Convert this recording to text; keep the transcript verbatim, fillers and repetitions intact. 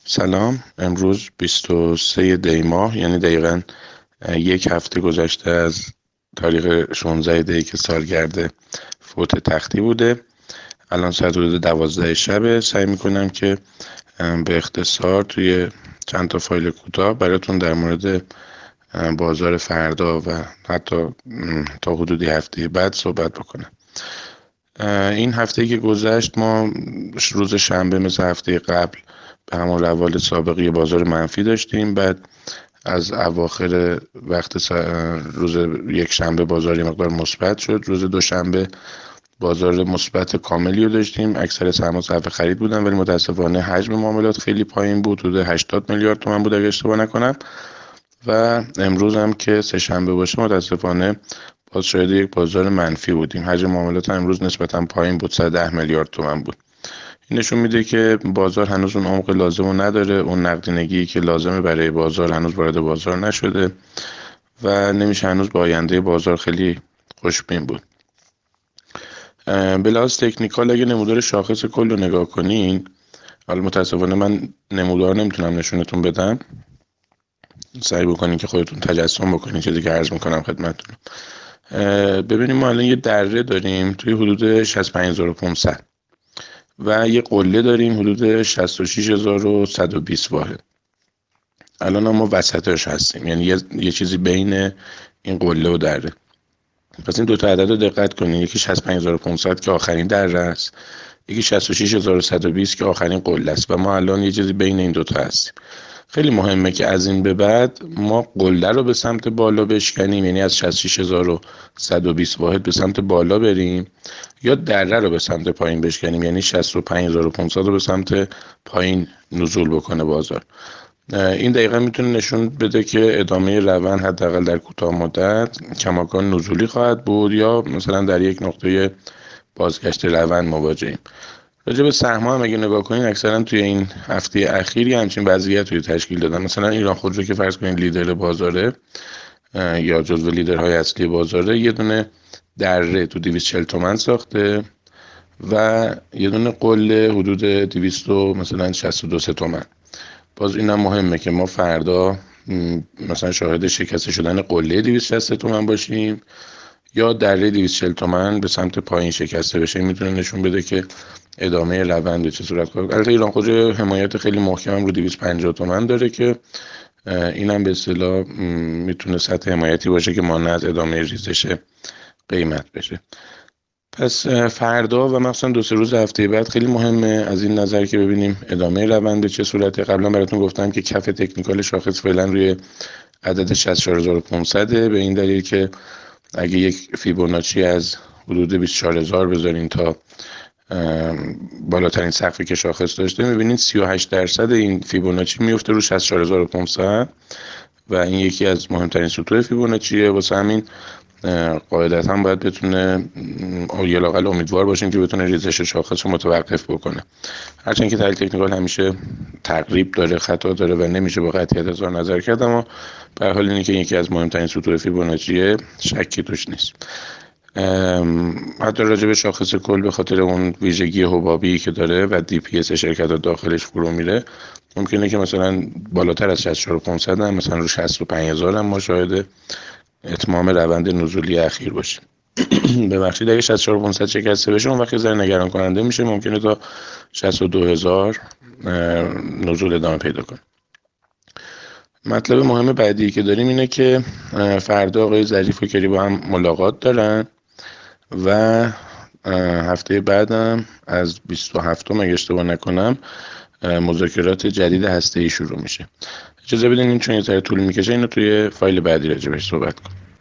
سلام. امروز بیست و سه دی ماه، یعنی دقیقا یک هفته گذشته از تاریخ شانزده دی که سالگرد فوت تختی بوده. الان ساعت حدود دوازده شبه. سعی میکنم که به اختصار توی چند تا فایل کوتاه براتون در مورد بازار فردا و حتی تا حدودی هفته بعد صحبت بکنم. این هفته که گذشت ما روز شنبه مثل هفته قبل به همون روال سابقی بازار منفی داشتیم. بعد از اواخر وقت روز یک شنبه بازار یه مقدار مثبت شد. روز دوشنبه بازار مثبت کاملی رو داشتیم. اکثر سهم‌ها صرف خرید بودن، ولی متاسفانه حجم معاملات خیلی پایین بود، حدود هشتاد میلیارد تومان بود اگه اشتباه نکنم. و امروز هم که سه شنبه باشه متاسفانه باز شاید یک بازار منفی بودیم. حجم معاملات امروز نسبتا پایین بود، صد و ده میلیارد تومان بود. این نشون میده که بازار هنوز اون عمق لازم رو نداره. اون نقدینگی که لازمه برای بازار هنوز وارد بازار نشده و نمیشه هنوز با آینده بازار خیلی خوشبین بود. به لحاظ تکنیکال اگه نمودار شاخص کل رو نگاه کنین، حالا متاسفانه من نمودار نمیتونم نشونتون بدم، سعی بکنین که خودتون تجسم بکنین چیزی که عرض میکنم خدمتتون. ببینیم ما الان یه دره داریم توی حدود شصت و پنج هزار و پانصد و یه قله داریم حدود شصت و شش هزار و صد و بیست واحد. الان ما وسطش هستیم، یعنی یه, یه چیزی بین این قله و دره. پس این دو تا عدد رو دقت کنین، یکی شصت و پنج هزار و پانصد که آخرین دره است، یکی شصت و شش هزار و صد و بیست که آخرین قله است و ما الان یه چیزی بین این دو تا هستیم. خیلی مهمه که از این به بعد ما قله رو به سمت بالا بشکنیم، یعنی از شصت و شش هزار و صد و بیست واحد به سمت بالا بریم، یا دره رو به سمت پایین بشکنیم، یعنی شصت و پنج هزار و پانصد رو به سمت پایین نزول بکنه بازار. این دقیقا میتونه نشون بده که ادامه روند حداقل در کوتاه مدت کماکان نزولی خواهد بود یا مثلا در یک نقطه بازگشت روند مواجهیم. راجع به سهم‌ها هم اگه نگاه کنین اکثرا توی این هفته اخیری همچین وضعیتی تشکیل دادن. مثلا ایران خودرو که فرض کنین لیدر بازاره یا جزو لیدرهای اصلی بازاره، یه دونه دره تو دویست و چهل تومن ساخته و یه دونه قله حدود دویست مثلا شصت و دو تومن. باز اینم مهمه که ما فردا مثلا شاهد شکسته شدن قله دویست و شصت تومن باشیم یا دره دویست و چهل تومن به سمت پایین شکسته بشه. میتونه نشون بده که ادامه روند به چه صورت خواهد. البته ایران خودرو حمایت خیلی محکم رو دویست و پنجاه تومن داره که اینم به اصطلاح میتونه سطح حمایتی باشه که مانع از ادامه ریزش قیمت بشه. پس فردا و مثلا دو سه روز هفته بعد خیلی مهمه از این نظر که ببینیم ادامه روند به چه صورته. قبلا براتون گفتم که کف تکنیکال شاخص فعلا روی عدد شصت و چهار هزار و پانصد، به این دلیل که اگه یک فیبوناچی از حدود بیست و چهار هزار بذارین تا بالاترین سقفی که شاخص داشته، میبینید سی و هشت درصد این فیبوناچی میفته رو شصت و چهار هزار و پانصد و این یکی از مهمترین سطوح فیبوناچیه. واسه همین قاعدتا باید بتونه یا لااقل امیدوار باشیم که بتونه ریزش شاخص رو متوقف بکنه. هرچند که تحلیل تکنیکال همیشه تقریب داره، خطا داره و نمیشه با قطعیت اظهار نظر کرد، اما به هر حال اینه که یکی از مهمترین سطوح فیبوناچیه، شکی توش نیست. حتی راجع به شاخص کل به خاطر اون ویژگی حبابی که داره و دی پی اس شرکت داخلش فرو میره، ممکنه که مثلا بالاتر از شصت و چهار هزار و پانصد هم مثلا رو شصت و پنج هزار هم ما شاهد اتمام روند نزولی اخیر باشیم. ببخشید اگه شصت و چهار هزار و پانصد شکسته بشه اون وقت ذره نگران کننده میشه، ممکنه تا شصت و دو هزار نزول ادامه پیدا کنه. مطلب مهم بعدی که داریم اینه که فردا آقای ظریف و کری با هم ملاقات دارن و هفته بعدم از بیست و هفتم اگه اشتباه نکنم مذاکرات جدید هسته‌ای شروع میشه. اجازه بدین این چون یه ذره طول میکشه اینو توی فایل بعدی راجع بهش صحبت کنم.